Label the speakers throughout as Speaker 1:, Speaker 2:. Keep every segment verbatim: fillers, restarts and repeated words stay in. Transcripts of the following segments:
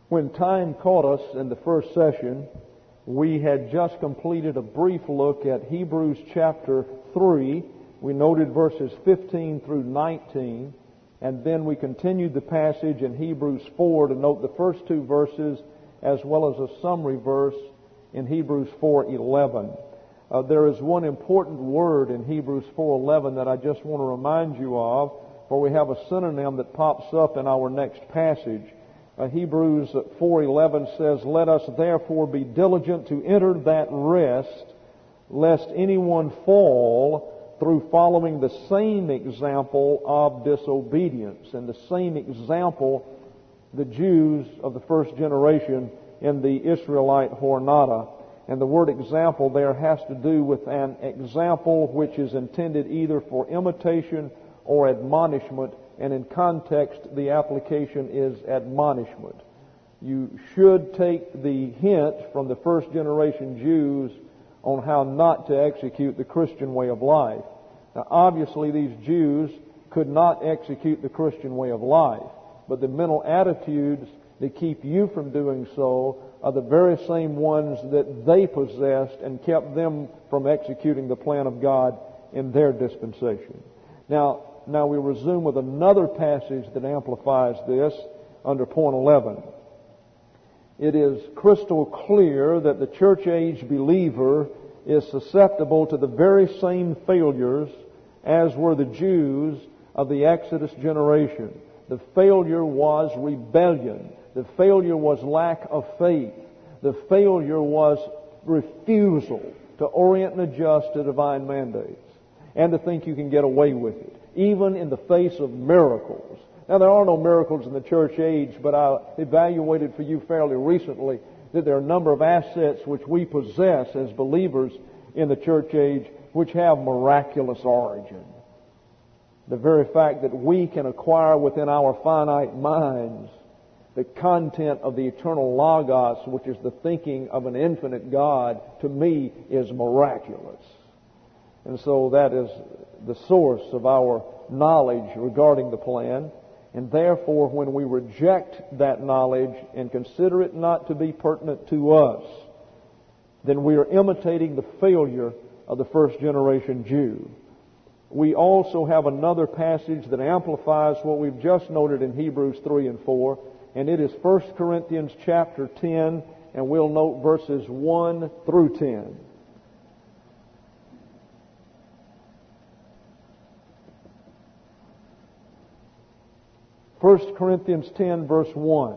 Speaker 1: When time caught us in the first session, we had just completed a brief look at Hebrews chapter three. We noted verses fifteen through nineteen, and then we continued the passage in Hebrews four to note the first two verses as well as a summary verse in Hebrews four eleven. Uh, there is one important word in Hebrews four eleven that I just want to remind you of, for we have a synonym that pops up in our next passage. Uh, Hebrews four eleven says, "Let us therefore be diligent to enter that rest, lest anyone fall through following the same example of disobedience." And the same example the Jews of the first generation in the Israelite Hornada. And the word example there has to do with an example which is intended either for imitation or admonishment. And in context, the application is admonishment. You should take the hint from the first generation Jews on how not to execute the Christian way of life. Now, obviously, these Jews could not execute the Christian way of life, but the mental attitudes that keep you from doing so are the very same ones that they possessed and kept them from executing the plan of God in their dispensation. Now, Now we resume with another passage that amplifies this under point eleven. It is crystal clear that the church age believer is susceptible to the very same failures as were the Jews of the Exodus generation. The failure was rebellion. The failure was lack of faith. The failure was refusal to orient and adjust to divine mandates and to think you can get away with it, even in the face of miracles. Now, there are no miracles in the church age, but I evaluated for you fairly recently that there are a number of assets which we possess as believers in the church age which have miraculous origin. The very fact that we can acquire within our finite minds the content of the eternal Logos, which is the thinking of an infinite God, to me is miraculous. And so that is the source of our knowledge regarding the plan. And therefore, when we reject that knowledge and consider it not to be pertinent to us, then we are imitating the failure of the first generation Jew. We also have another passage that amplifies what we've just noted in Hebrews three and four, and it is First Corinthians chapter ten, and we'll note verses one through ten. First Corinthians ten, verse one.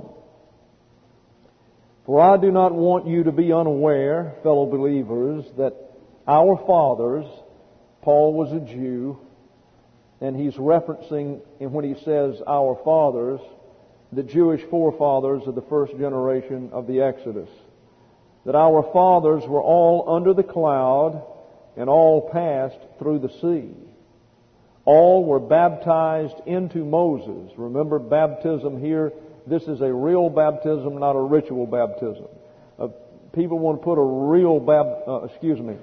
Speaker 1: "For I do not want you to be unaware, fellow believers, that our fathers," Paul was a Jew, and he's referencing, and when he says our fathers, the Jewish forefathers of the first generation of the Exodus, "that our fathers were all under the cloud and all passed through the sea. All were baptized into Moses." Remember, baptism here, this is a real baptism, not a ritual baptism. Uh, people want to put a real bap, uh, excuse me,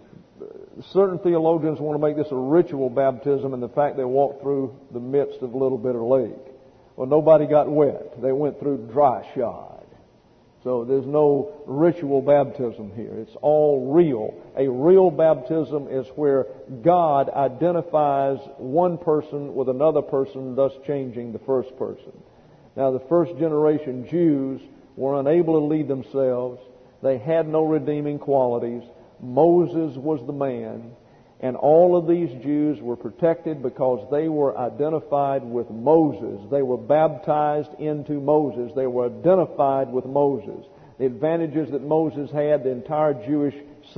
Speaker 1: certain theologians want to make this a ritual baptism in the fact they walked through the midst of Little Bitter Lake. Well, nobody got wet. They went through dry shod. So there's no ritual baptism here. It's all real. A real baptism is where God identifies one person with another person, thus changing the first person. Now, the first generation Jews were unable to lead themselves. They had no redeeming qualities. Moses was the man. And all of these Jews were protected because they were identified with Moses. They were baptized into Moses. They were identified with Moses. The advantages that Moses had, the entire Jewish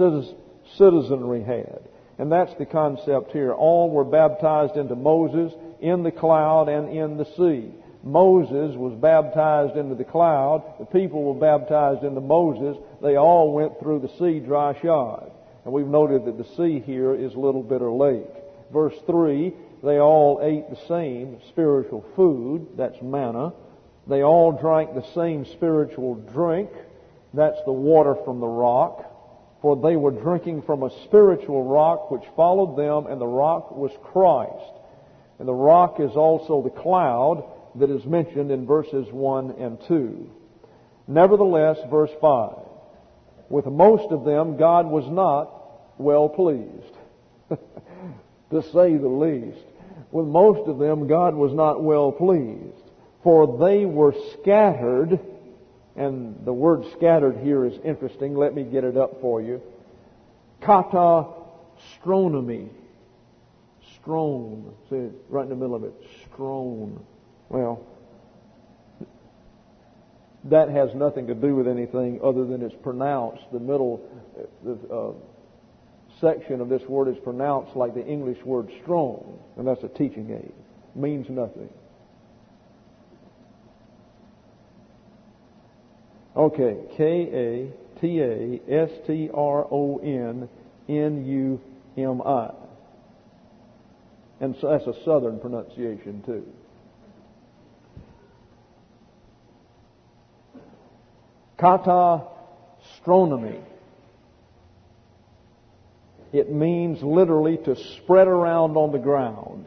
Speaker 1: citizenry had. And that's the concept here. All were baptized into Moses in the cloud and in the sea. Moses was baptized into the cloud. The people were baptized into Moses. They all went through the sea dry shod. And we've noted that the sea here is Little Bitter Lake. Verse three, "They all ate the same spiritual food," that's manna. "They all drank the same spiritual drink," that's the water from the rock. "For they were drinking from a spiritual rock which followed them, and the rock was Christ." And the rock is also the cloud that is mentioned in verses one and two. Nevertheless, verse five, with most of them God was not well pleased, to say the least. With most of them God was not well pleased, for they were scattered, and the word scattered here is interesting. Let me get it up for you. Katastronomy. Strown. See, right in the middle of it. Strown. Well, that has nothing to do with anything other than it's pronounced. The middle the, uh, section of this word is pronounced like the English word strong, and that's a teaching aid. Means nothing. Okay, K A T A S T R O N N U M I. And so that's a southern pronunciation too. Katastronomy. It means literally to spread around on the ground.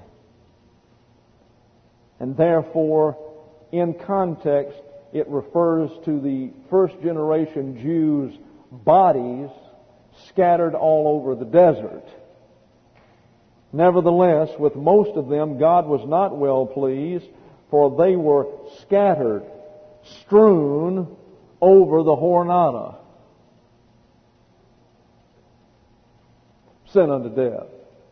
Speaker 1: And therefore, in context, it refers to the first generation Jews' bodies scattered all over the desert. Nevertheless, with most of them, God was not well pleased, for they were scattered, strewn over the Jornada, sent unto death.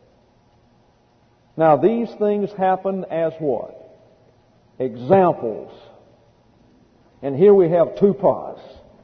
Speaker 1: Now, these things happened as what? Examples. And here we have tupos.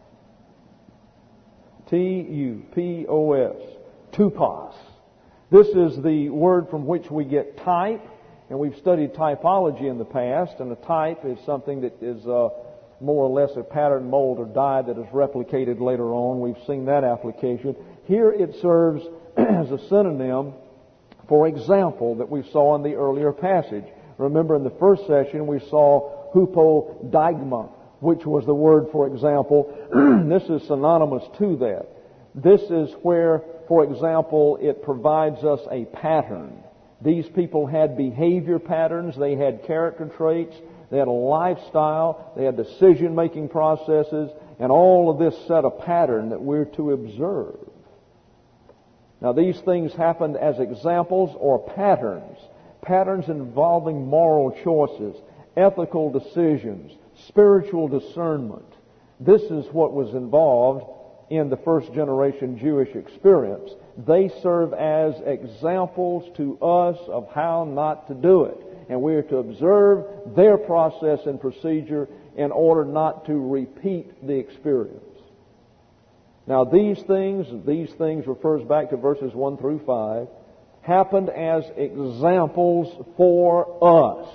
Speaker 1: T U P O S. Tupos. This is the word from which we get type, and we've studied typology in the past, and a type is something that is uh, more or less a pattern, mold, or die that is replicated later on. We've seen that application. Here it serves as a synonym for example that we saw in the earlier passage. Remember, in the first session we saw hupodigma, which was the word for example. This is synonymous to that. This is where, for example, it provides us a pattern. These people had behavior patterns, they had character traits, they had a lifestyle, they had decision-making processes, and all of this set a pattern that we're to observe. Now, these things happened as examples or patterns. Patterns involving moral choices, ethical decisions, spiritual discernment. This is what was involved in the first generation Jewish experience. They serve as examples to us of how not to do it. And we are to observe their process and procedure in order not to repeat the experience. Now, these things, these things refers back to verses one through five, happened as examples for us.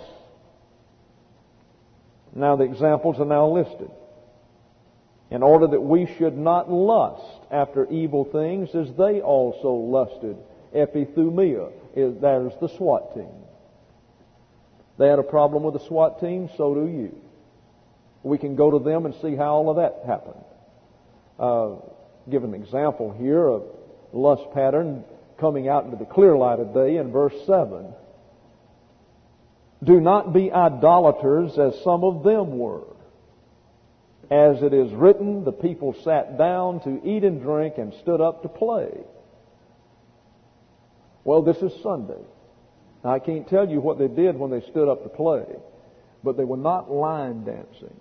Speaker 1: Now, the examples are now listed. In order that we should not lust after evil things as they also lusted. Epithumia, that is the SWAT team. They had a problem with the SWAT team, so do you. We can go to them and see how all of that happened. Uh, give an example here of lust pattern coming out into the clear light of day in verse seven. Do not be idolaters as some of them were. As it is written, the people sat down to eat and drink and stood up to play. Well, this is Sunday. Now, I can't tell you what they did when they stood up to play, but they were not line dancing.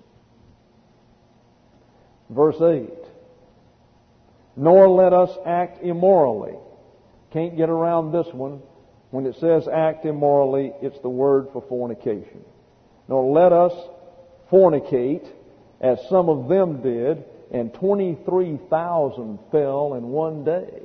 Speaker 1: Verse eight. Nor let us act immorally. Can't get around this one. When it says act immorally, it's the word for fornication. Nor let us fornicate, as some of them did, and twenty-three thousand fell in one day.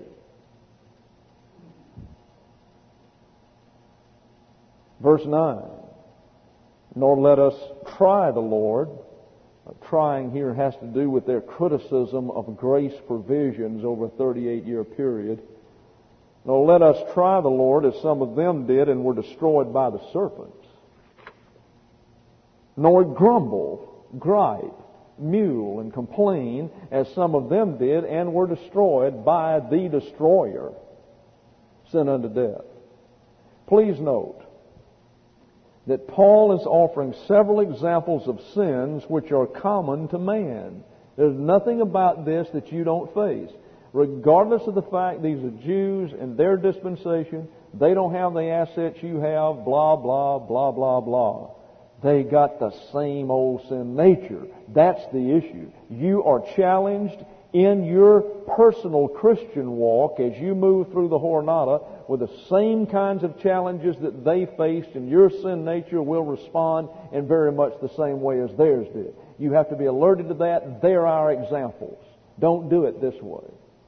Speaker 1: Verse nine. Nor let us try the Lord. Trying here has to do with their criticism of grace provisions over a thirty-eight year period. Nor let us try the Lord as some of them did and were destroyed by the serpents. Nor grumble, gripe, mule, and complain as some of them did and were destroyed by the destroyer, sent unto death. Please note that Paul is offering several examples of sins which are common to man. There's nothing about this that you don't face. Regardless of the fact these are Jews and their dispensation, they don't have the assets you have, blah, blah, blah, blah, blah. They got the same old sin nature. That's the issue. You are challenged in your personal Christian walk as you move through the Jornada with the same kinds of challenges that they faced, and your sin nature will respond in very much the same way as theirs did. You have to be alerted to that. They're our examples. Don't do it this way.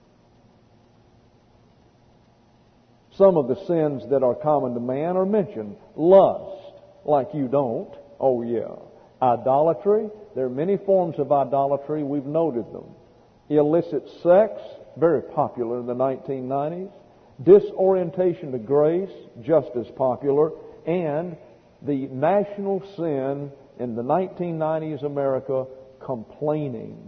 Speaker 1: Some of the sins that are common to man are mentioned. Lust, like you don't. Oh yeah. Idolatry. There are many forms of idolatry. We've noted them. Illicit sex, very popular in the nineteen nineties. Disorientation to grace, just as popular. And the national sin in the nineteen nineties America, complaining.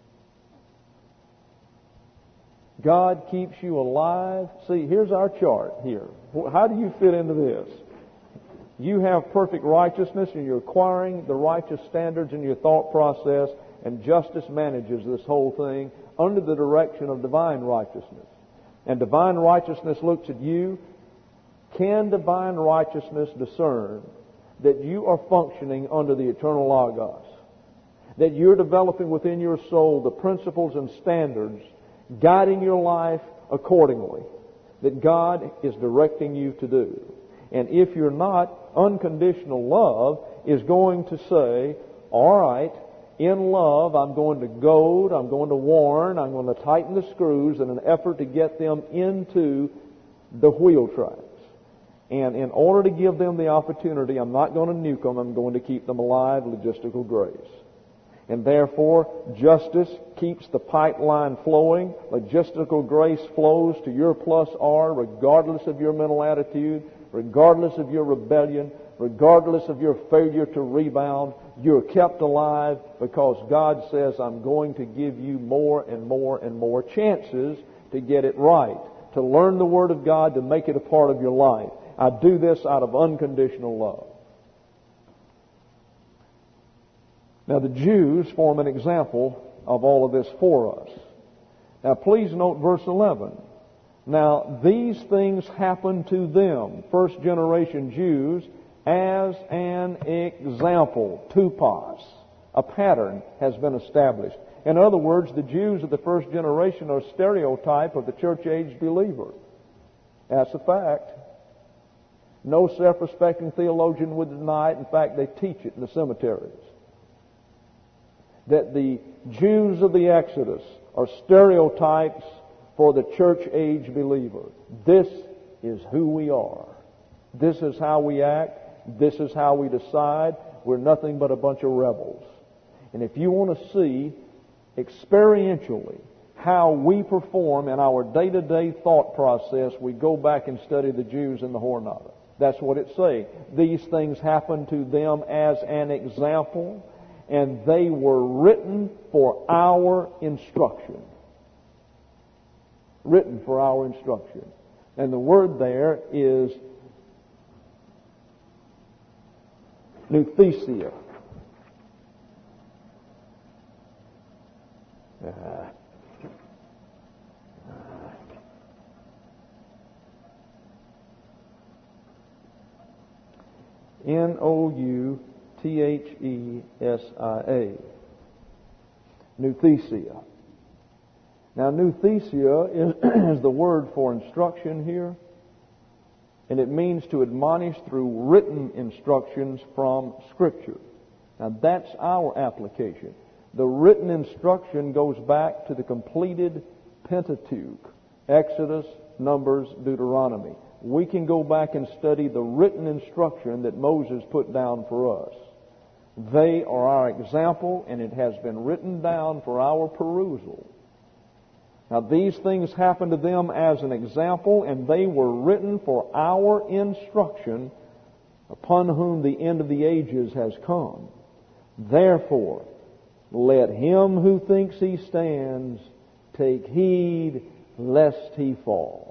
Speaker 1: God keeps you alive. See, here's our chart here. How do you fit into this? You have perfect righteousness and you're acquiring the righteous standards in your thought process, and justice manages this whole thing under the direction of divine righteousness. And divine righteousness looks at you. Can divine righteousness discern that you are functioning under the eternal Logos? That you're developing within your soul the principles and standards guiding your life accordingly that God is directing you to do. And if you're not, unconditional love is going to say, all right, in love, I'm going to goad, I'm going to warn, I'm going to tighten the screws in an effort to get them into the wheel tracks. And in order to give them the opportunity, I'm not going to nuke them, I'm going to keep them alive, logistical grace. And therefore, justice keeps the pipeline flowing. Logistical grace flows to your plus R regardless of your mental attitude, regardless of your rebellion, regardless of your failure to rebound. You're kept alive because God says, I'm going to give you more and more and more chances to get it right, to learn the Word of God, to make it a part of your life. I do this out of unconditional love. Now, the Jews form an example of all of this for us. Now, please note verse eleven. Now, these things happened to them, first generation Jews, as an example, tupos. A pattern has been established. In other words, the Jews of the first generation are a stereotype of the church-age believer. That's a fact. No self-respecting theologian would deny it. In fact, they teach it in the cemeteries. That the Jews of the Exodus are stereotypes for the church-age believer. This is who we are. This is how we act. This is how we decide. We're nothing but a bunch of rebels. And if you want to see experientially how we perform in our day-to-day thought process, we go back and study the Jews in the Jornada. That's what it's saying. These things happened to them as an example, and they were written for our instruction. Written for our instruction. And the word there is nouthesia. Uh, N O U T H E S I A. Nouthesia. Now, nouthesia is, is the word for instruction here, and it means to admonish through written instructions from Scripture. Now, that's our application. The written instruction goes back to the completed Pentateuch, Exodus, Numbers, Deuteronomy. We can go back and study the written instruction that Moses put down for us. They are our example, and it has been written down for our perusal. Now, these things happened to them as an example, and they were written for our instruction, upon whom the end of the ages has come. Therefore, let him who thinks he stands take heed lest he fall.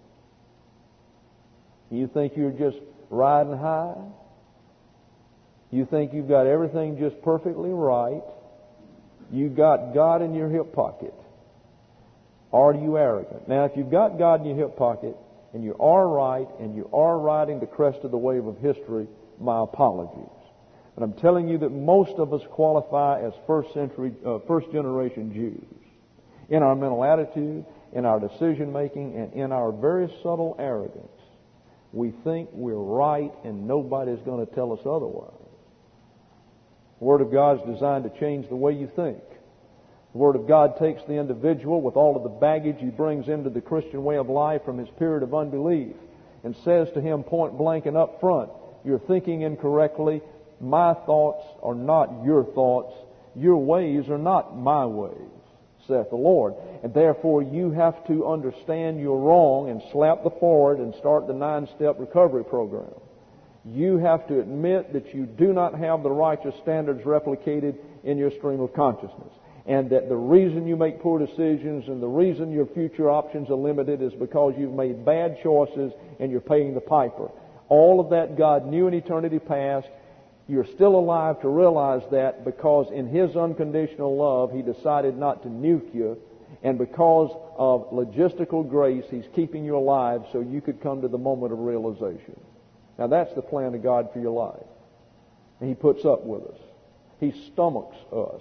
Speaker 1: You think you're just riding high? You think you've got everything just perfectly right? You got God in your hip pocket. Are you arrogant? Now, if you've got God in your hip pocket, and you are right, and you are riding the crest of the wave of history, my apologies. But I'm telling you that most of us qualify as first century, uh, first generation Jews. In our mental attitude, in our decision making, and in our very subtle arrogance. We think we're right and nobody's going to tell us otherwise. The Word of God is designed to change the way you think. The Word of God takes the individual with all of the baggage he brings into the Christian way of life from his period of unbelief and says to him point blank and up front, you're thinking incorrectly. My thoughts are not your thoughts. Your ways are not my ways, saith the Lord. And therefore you have to understand you're wrong and slap the forward and start the nine-step recovery program. You have to admit that you do not have the righteous standards replicated in your stream of consciousness. And that the reason you make poor decisions and the reason your future options are limited is because you've made bad choices and you're paying the piper. All of that God knew in eternity past. You're still alive to realize that because in His unconditional love He decided not to nuke you, and because of logistical grace He's keeping you alive so you could come to the moment of realization. Now that's the plan of God for your life. And He puts up with us. He stomachs us.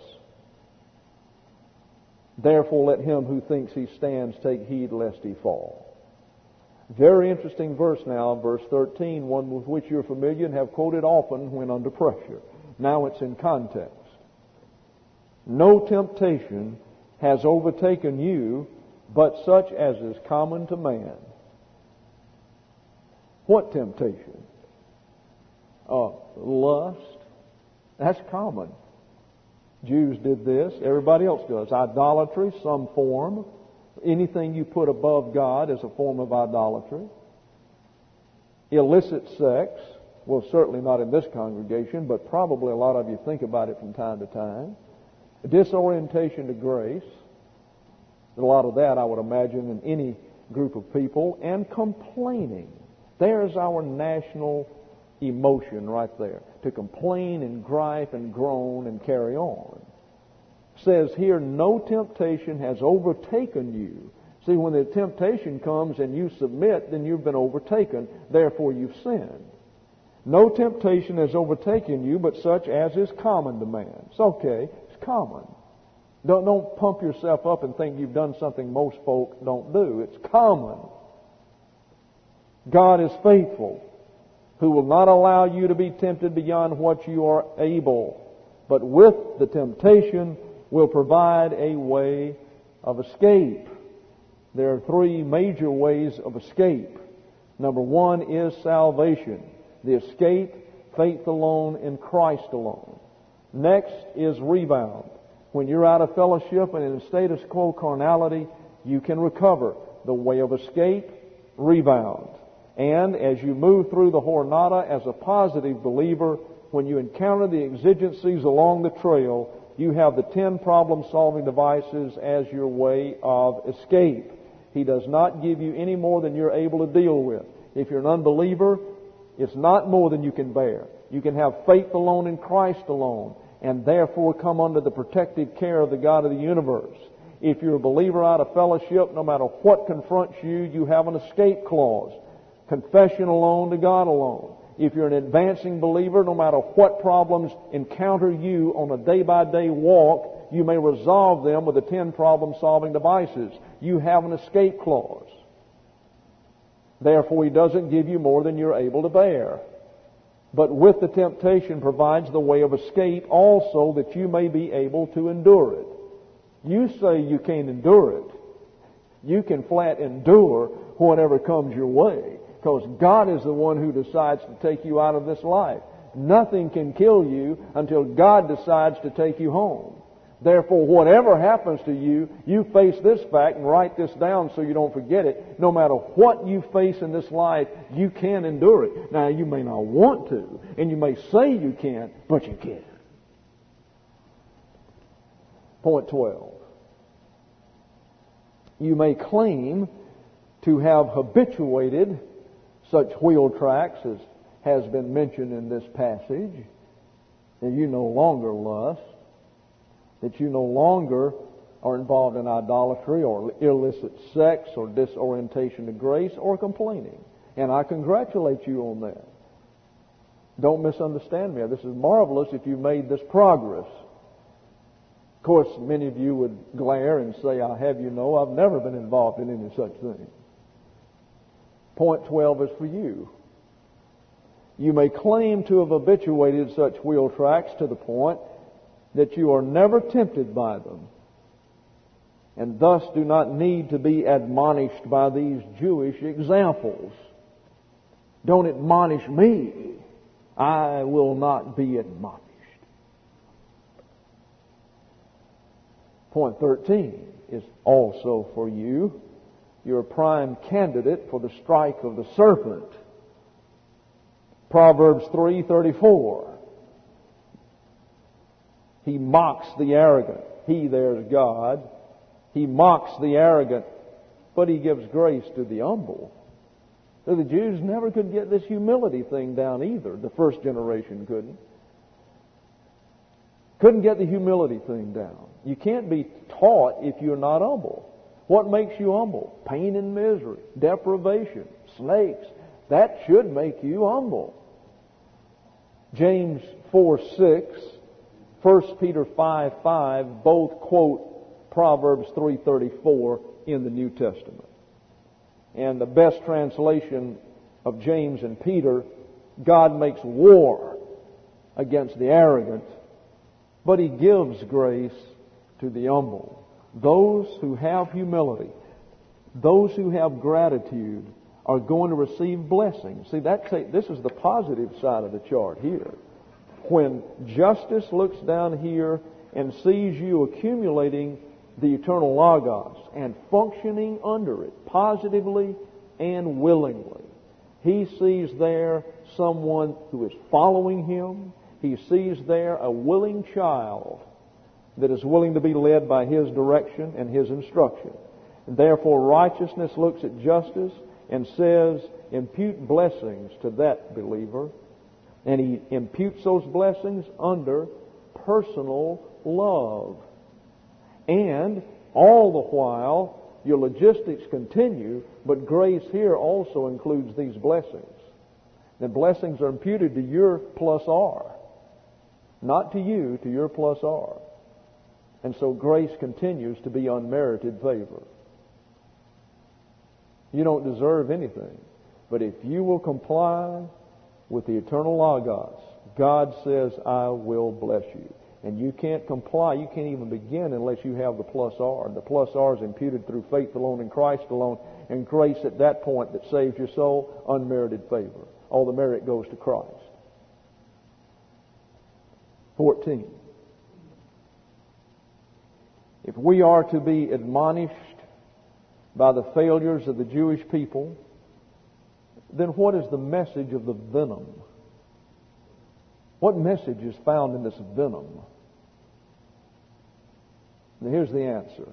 Speaker 1: Therefore let him who thinks he stands take heed lest he fall. Very interesting verse now, verse thirteen, one with which you're familiar and have quoted often when under pressure. Now it's in context. No temptation has overtaken you but such as is common to man. What temptation? Uh, lust. That's common. Jews did this. Everybody else does. Idolatry, some form. Anything you put above God is a form of idolatry. Illicit sex. Well, certainly not in this congregation, but probably a lot of you think about it from time to time. Disorientation to grace. A lot of that, I would imagine, in any group of people. And complaining. There's our national emotion right there. To complain and gripe and groan and carry on. It says here, no temptation has overtaken you. See, when the temptation comes and you submit, then you've been overtaken. Therefore you've sinned. No temptation has overtaken you but such as is common to man. It's okay. It's common. Don't, don't pump yourself up and think you've done something most folk don't do. It's common. God is faithful, who will not allow you to be tempted beyond what you are able, but with the temptation will provide a way of escape. There are three major ways of escape. Number one is salvation. The escape, faith alone in Christ alone. Next is rebound. When you're out of fellowship and in a status quo carnality, you can recover. The way of escape, rebound. And as you move through the Jornada as a positive believer, when you encounter the exigencies along the trail, you have the ten problem-solving devices as your way of escape. He does not give you any more than you're able to deal with. If you're an unbeliever, it's not more than you can bear. You can have faith alone in Christ alone, and therefore come under the protective care of the God of the universe. If you're a believer out of fellowship, no matter what confronts you, you have an escape clause. Confession alone to God alone. If you're an advancing believer, no matter what problems encounter you on a day-by-day walk, you may resolve them with the ten problem-solving devices. You have an escape clause. Therefore, He doesn't give you more than you're able to bear. But with the temptation provides the way of escape also that you may be able to endure it. You say you can't endure it. You can flat endure whatever comes your way. Because God is the one who decides to take you out of this life. Nothing can kill you until God decides to take you home. Therefore, whatever happens to you, you face this fact and write this down so you don't forget it. No matter what you face in this life, you can endure it. Now, you may not want to, and you may say you can't, but you can. Point twelve. You may claim to have habituated such wheel tracks as has been mentioned in this passage, and you no longer lust, that you no longer are involved in idolatry or illicit sex or disorientation to grace or complaining. And I congratulate you on that. Don't misunderstand me. This is marvelous if you made this progress. Of course, many of you would glare and say, I have you know, I've never been involved in any such thing. Point twelve is for you. You may claim to have habituated such wheel tracks to the point that you are never tempted by them, and thus do not need to be admonished by these Jewish examples. Don't admonish me. I will not be admonished. Point thirteen is also for you. You're a prime candidate for the strike of the serpent. Proverbs three thirty-four. He mocks the arrogant. He, there's God. He mocks the arrogant, but He gives grace to the humble. So the Jews never could get this humility thing down either. The first generation couldn't. Couldn't get the humility thing down. You can't be taught if you're not humble. What makes you humble? Pain and misery, deprivation, snakes. That should make you humble. James four six, First Peter five five both quote Proverbs three thirty-four in the New Testament. And the best translation of James and Peter, God makes war against the arrogant, but He gives grace to the humble. Those who have humility, those who have gratitude, are going to receive blessings. See, that's a, this is the positive side of the chart here. When justice looks down here and sees you accumulating the eternal Logos and functioning under it positively and willingly, he sees there someone who is following him. He sees there a willing child that is willing to be led by his direction and his instruction. And therefore righteousness looks at justice and says, impute blessings to that believer. And He imputes those blessings under personal love. And all the while, your logistics continue, but grace here also includes these blessings. The blessings are imputed to your plus R. Not to you, to your plus R. And so grace continues to be unmerited favor. You don't deserve anything. But if you will comply with the eternal Logos, God says, I will bless you. And you can't comply, you can't even begin unless you have the plus R. The plus R is imputed through faith alone in Christ alone, and grace at that point that saves your soul, unmerited favor. All the merit goes to Christ. fourteen. If we are to be admonished by the failures of the Jewish people, then what is the message of the venom? What message is found in this venom? And here's the answer.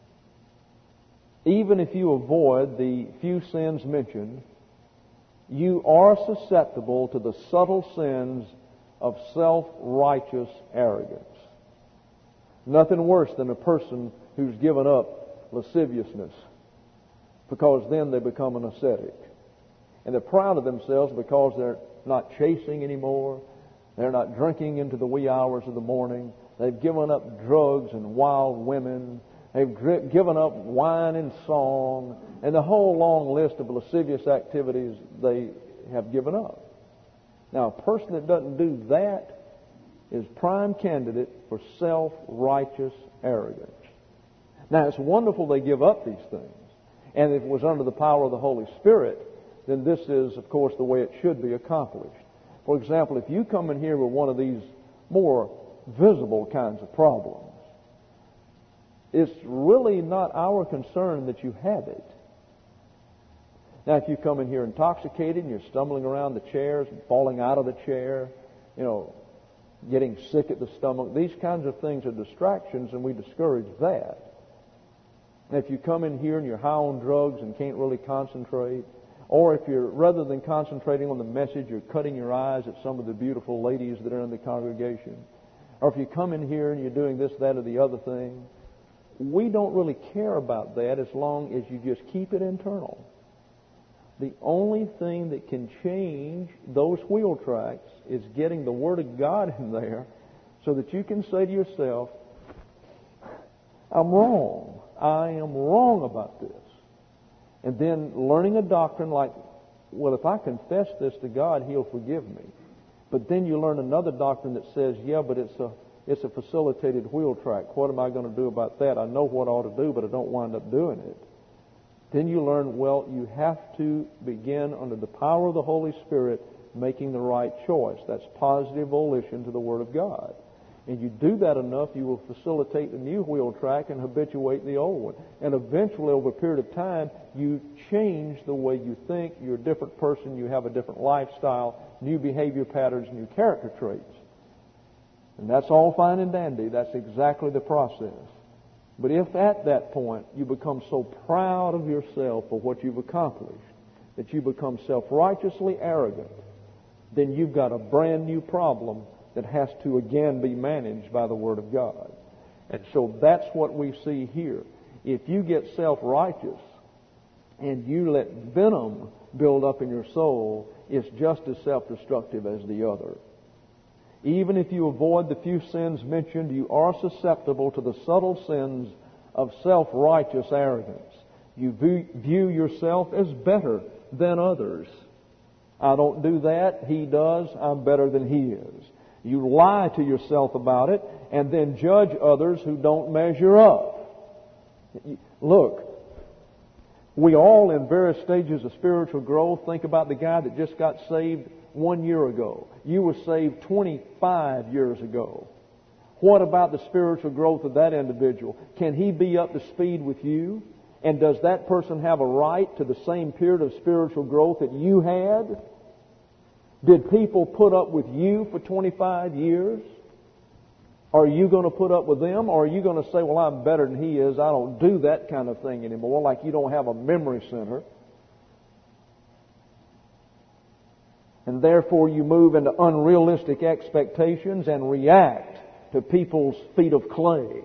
Speaker 1: Even if you avoid the few sins mentioned, you are susceptible to the subtle sins of self-righteous arrogance. Nothing worse than a person who's given up lasciviousness, because then they become an ascetic. And they're proud of themselves because they're not chasing anymore. They're not drinking into the wee hours of the morning. They've given up drugs and wild women. They've dri- given up wine and song. And the whole long list of lascivious activities they have given up. Now, a person that doesn't do that is prime candidate for self-righteous arrogance. Now, it's wonderful they give up these things. And if it was under the power of the Holy Spirit, then this is, of course, the way it should be accomplished. For example, if you come in here with one of these more visible kinds of problems, it's really not our concern that you have it. Now, if you come in here intoxicated and you're stumbling around the chairs and falling out of the chair, you know, getting sick at the stomach, these kinds of things are distractions, and we discourage that. And if you come in here and you're high on drugs and can't really concentrate, or if you're, rather than concentrating on the message, you're cutting your eyes at some of the beautiful ladies that are in the congregation, or if you come in here and you're doing this, that, or the other thing. We don't really care about that as long as you just keep it internal. The only thing that can change those wheel tracks is getting the Word of God in there so that you can say to yourself, I'm wrong. I am wrong about this. And then learning a doctrine like, well, if I confess this to God, He'll forgive me. But then you learn another doctrine that says, yeah, but it's a it's a facilitated wheel track. What am I going to do about that? I know what I ought to do, but I don't wind up doing it. Then you learn, well, you have to begin under the power of the Holy Spirit making the right choice. That's positive volition to the Word of God. And you do that enough, you will facilitate the new wheel track and habituate the old one. And eventually, over a period of time, you change the way you think. You're a different person. You have a different lifestyle, new behavior patterns, new character traits. And that's all fine and dandy. That's exactly the process. But if at that point you become so proud of yourself for what you've accomplished that you become self-righteously arrogant, then you've got a brand new problem that has to again be managed by the Word of God. And so that's what we see here. If you get self-righteous and you let venom build up in your soul, it's just as self-destructive as the other. Even if you avoid the few sins mentioned, you are susceptible to the subtle sins of self-righteous arrogance. You view yourself as better than others. I don't do that. He does. I'm better than he is. You lie to yourself about it and then judge others who don't measure up. Look, we all in various stages of spiritual growth think about the guy that just got saved one year ago. You were saved twenty-five years ago. What about the spiritual growth of that individual? Can he be up to speed with you? And does that person have a right to the same period of spiritual growth that you had? Did people put up with you for twenty-five years? Are you going to put up with them? Or are you going to say, well, I'm better than he is. I don't do that kind of thing anymore, like you don't have a memory center. And therefore you move into unrealistic expectations and react to people's feet of clay.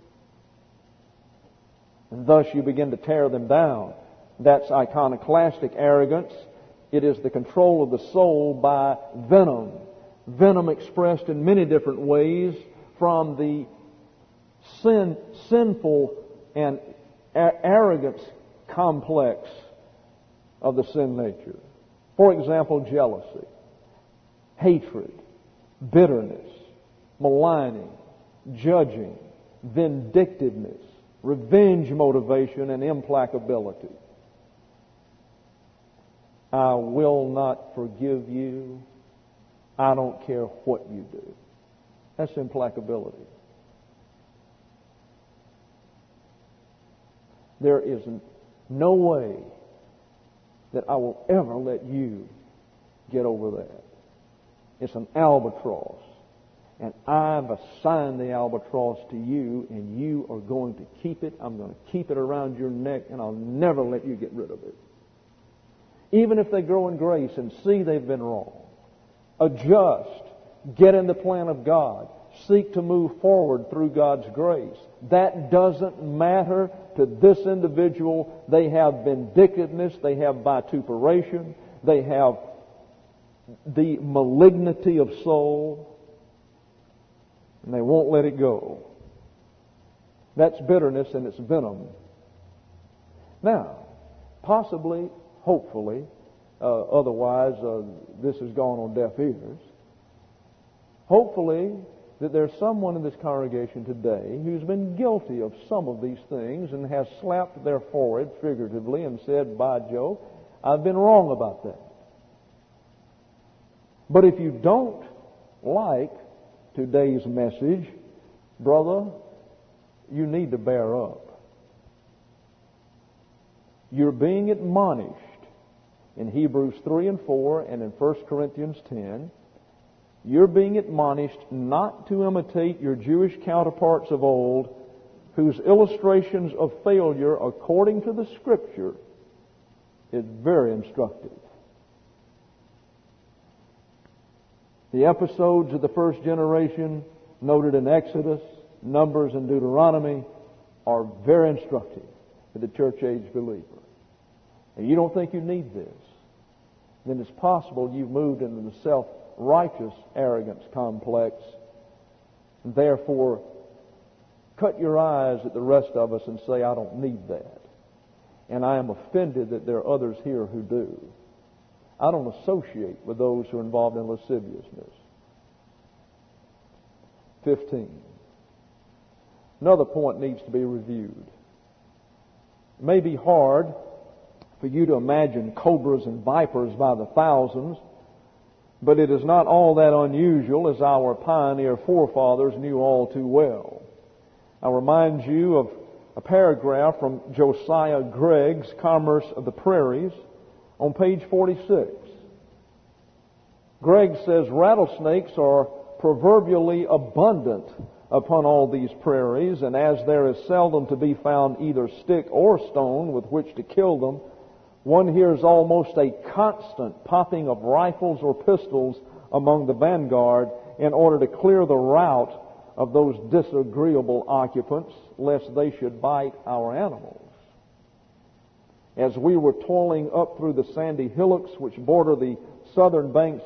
Speaker 1: And thus you begin to tear them down. That's iconoclastic arrogance. It is the control of the soul by venom. Venom expressed in many different ways from the sin, sinful and arrogance complex of the sin nature. For example, jealousy, hatred, bitterness, maligning, judging, vindictiveness, revenge motivation, and implacability. I will not forgive you. I don't care what you do. That's implacability. There is no way that I will ever let you get over that. It's an albatross. And I've assigned the albatross to you, and you are going to keep it. I'm going to keep it around your neck, and I'll never let you get rid of it. Even if they grow in grace and see they've been wrong, adjust, get in the plan of God, seek to move forward through God's grace. That doesn't matter to this individual. They have vindictiveness, they have vituperation, they have the malignity of soul, and they won't let it go. That's bitterness and it's venom. Now, possibly, hopefully, uh, otherwise uh, this has gone on deaf ears. Hopefully that there's someone in this congregation today who's been guilty of some of these things and has slapped their forehead figuratively and said, by Joe, I've been wrong about that. But if you don't like today's message, brother, you need to bear up. You're being admonished in Hebrews three and four and in First Corinthians ten. You're being admonished not to imitate your Jewish counterparts of old, whose illustrations of failure, according to the Scripture, is very instructive. The episodes of the first generation noted in Exodus, Numbers, and Deuteronomy, are very instructive for the church age believer. And you don't think you need this, then it's possible you've moved into the self-righteous arrogance complex, and therefore cut your eyes at the rest of us and say, I don't need that. And I am offended that there are others here who do. I don't associate with those who are involved in lasciviousness. Fifteen. Another point needs to be reviewed. It may be hard for you to imagine cobras and vipers by the thousands, but it is not all that unusual, as our pioneer forefathers knew all too well. I remind you of a paragraph from Josiah Gregg's Commerce of the Prairies on page forty-six. Gregg says rattlesnakes are proverbially abundant upon all these prairies, and as there is seldom to be found either stick or stone with which to kill them, one hears almost a constant popping of rifles or pistols among the vanguard in order to clear the route of those disagreeable occupants, lest they should bite our animals. As we were toiling up through the sandy hillocks which border the southern banks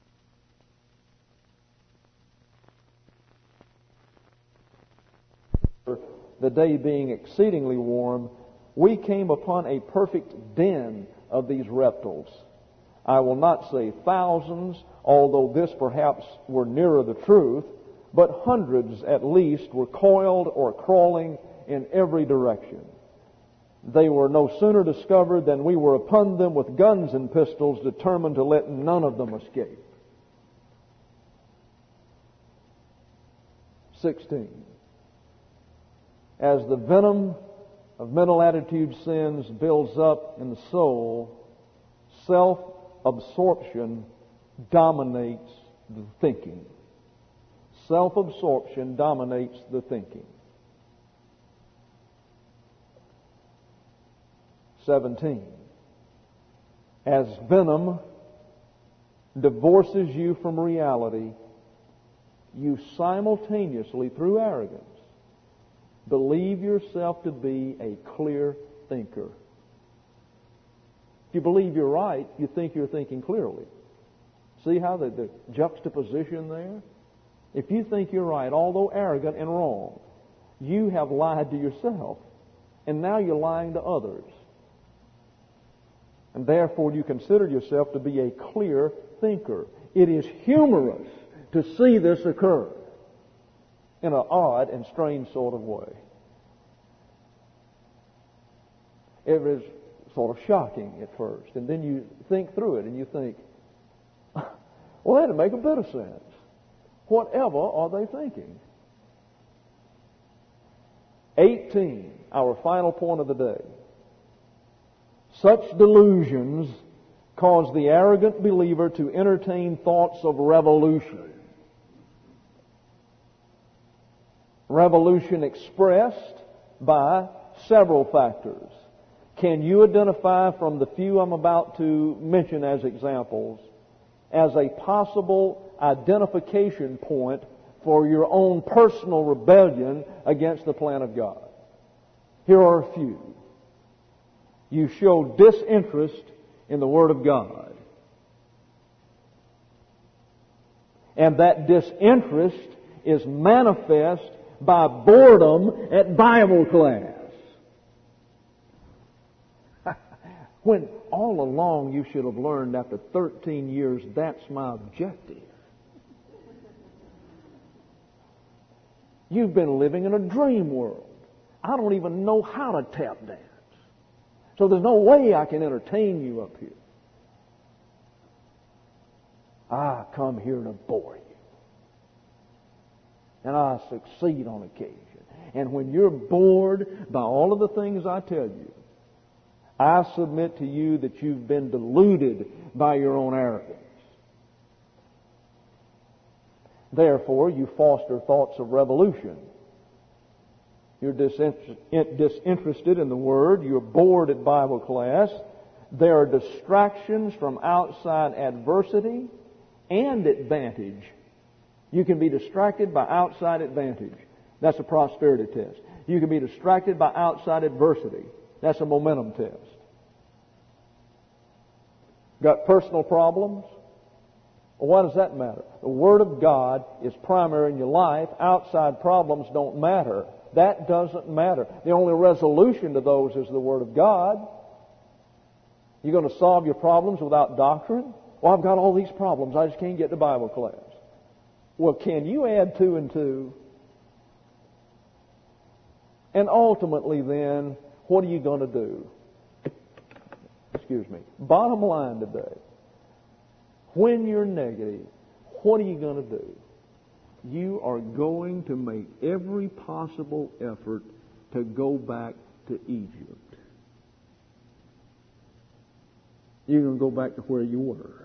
Speaker 1: the day being exceedingly warm, we came upon a perfect den of these reptiles. I will not say thousands, although this perhaps were nearer the truth, but hundreds at least were coiled or crawling in every direction. They were no sooner discovered than we were upon them with guns and pistols, determined to let none of them escape. Sixteen. As the venom of mental attitude sins builds up in the soul, self-absorption dominates the thinking. Self-absorption dominates the thinking. Seventeen. As venom divorces you from reality, you simultaneously, through arrogance, believe yourself to be a clear thinker. If you believe you're right, you think you're thinking clearly. See how the, the juxtaposition there? If you think you're right, although arrogant and wrong, you have lied to yourself, and now you're lying to others. And therefore you consider yourself to be a clear thinker. It is humorous to see this occur in an odd and strange sort of way. It is sort of shocking at first, and then you think through it and you think, well, that doesn't make a bit of sense. Whatever are they thinking? eighteen, our final point of the day. Such delusions cause the arrogant believer to entertain thoughts of revolution. Revolution expressed by several factors. Can you identify from the few I'm about to mention as examples as a possible identification point for your own personal rebellion against the plan of God? Here are a few. You show disinterest in the Word of God. And that disinterest is manifest by boredom at Bible class. When all along you should have learned after thirteen years, that's my objective. You've been living in a dream world. I don't even know how to tap dance. So there's no way I can entertain you up here. I come here to bore you. And I succeed on occasion. And when you're bored by all of the things I tell you, I submit to you that you've been deluded by your own arrogance. Therefore, you foster thoughts of revolution. You're disinterested in the Word. You're bored at Bible class. There are distractions from outside adversity and advantage You can be distracted by outside advantage. That's a prosperity test. You can be distracted by outside adversity. That's a momentum test. Got personal problems? Well, why does that matter? The Word of God is primary in your life. Outside problems don't matter. That doesn't matter. The only resolution to those is the Word of God. You're going to solve your problems without doctrine? Well, I've got all these problems. I just can't get to Bible class. Well, can you add two and two? And ultimately then, what are you going to do? Excuse me. Bottom line today. When you're negative, what are you going to do? You are going to make every possible effort to go back to Egypt. You're going to go back to where you were.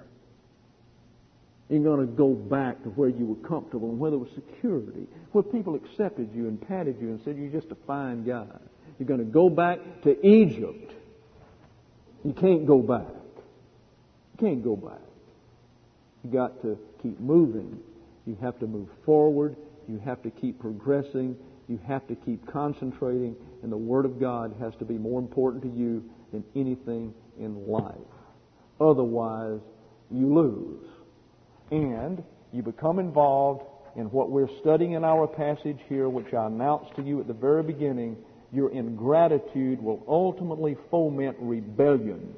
Speaker 1: You're going to go back to where you were comfortable and where there was security, where people accepted you and patted you and said you're just a fine guy. You're going to go back to Egypt. You can't go back. You can't go back. You got to keep moving. You have to move forward. You have to keep progressing. You have to keep concentrating. And the Word of God has to be more important to you than anything in life. Otherwise, you lose. And you become involved in what we're studying in our passage here, which I announced to you at the very beginning. Your ingratitude will ultimately foment rebellion.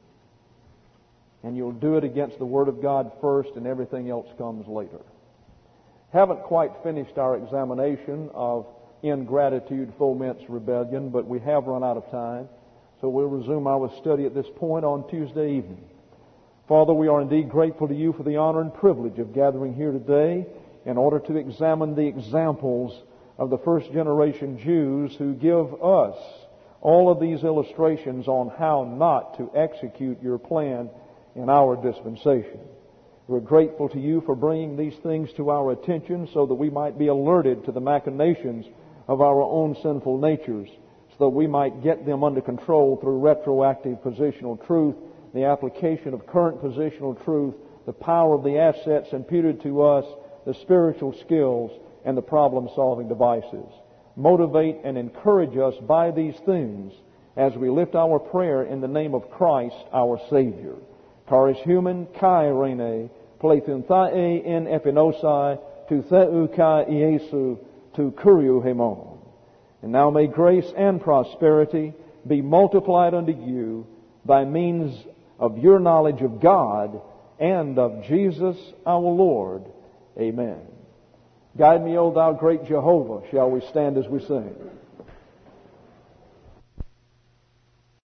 Speaker 1: And you'll do it against the Word of God first, and everything else comes later. Haven't quite finished our examination of ingratitude foments rebellion, but we have run out of time. So we'll resume our study at this point on Tuesday evening. Father, we are indeed grateful to you for the honor and privilege of gathering here today in order to examine the examples of the first generation Jews who give us all of these illustrations on how not to execute your plan in our dispensation. We're grateful to you for bringing these things to our attention so that we might be alerted to the machinations of our own sinful natures, so that we might get them under control through retroactive positional truth, the application of current positional truth, the power of the assets imputed to us, the spiritual skills, and the problem-solving devices. Motivate and encourage us by these things as we lift our prayer in the name of Christ, our Savior. Charis human kai rene, plethun thae in epinosai, tu theu kai Iesu, tu kuriu hemon. And now may grace and prosperity be multiplied unto you by means of your knowledge of God and of Jesus our Lord. Amen. Guide me, O thou great Jehovah. Shall we stand as we sing?